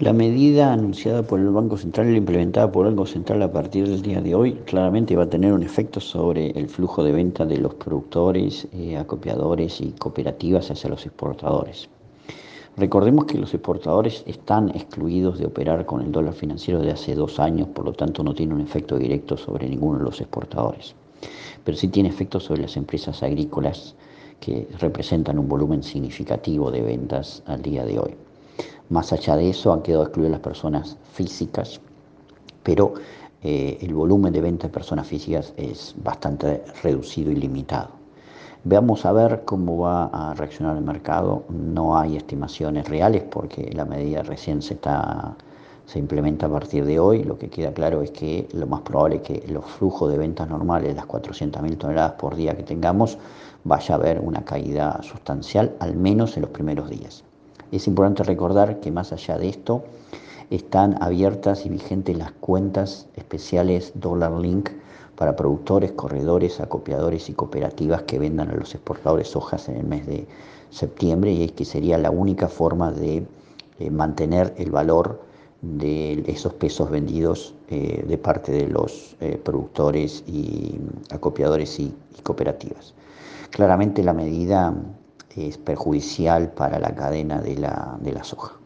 La medida anunciada por el Banco Central y implementada por el Banco Central a partir del día de hoy claramente va a tener un efecto sobre el flujo de venta de los productores, acopiadores y cooperativas hacia los exportadores. Recordemos que los exportadores están excluidos de operar con el dólar financiero de hace 2 años, por lo tanto no tiene un efecto directo sobre ninguno de los exportadores, pero sí tiene efectos sobre las empresas agrícolas que representan un volumen significativo de ventas al día de hoy. Más allá de eso, han quedado excluidas las personas físicas, pero el volumen de venta de personas físicas es bastante reducido y limitado. Veamos a ver cómo va a reaccionar el mercado. No hay estimaciones reales porque la medida recién se implementa a partir de hoy. Lo que queda claro es que lo más probable es que los flujos de ventas normales, las 400.000 toneladas por día que tengamos, vaya a haber una caída sustancial, al menos en los primeros días. Es importante recordar que más allá de esto, están abiertas y vigentes las cuentas especiales Dollar Link para productores, corredores, acopiadores y cooperativas que vendan a los exportadores sojas en el mes de septiembre, y es que sería la única forma de mantener el valor de esos pesos vendidos de parte de los productores y acopiadores y cooperativas. Claramente la medida es perjudicial para la cadena de la soja.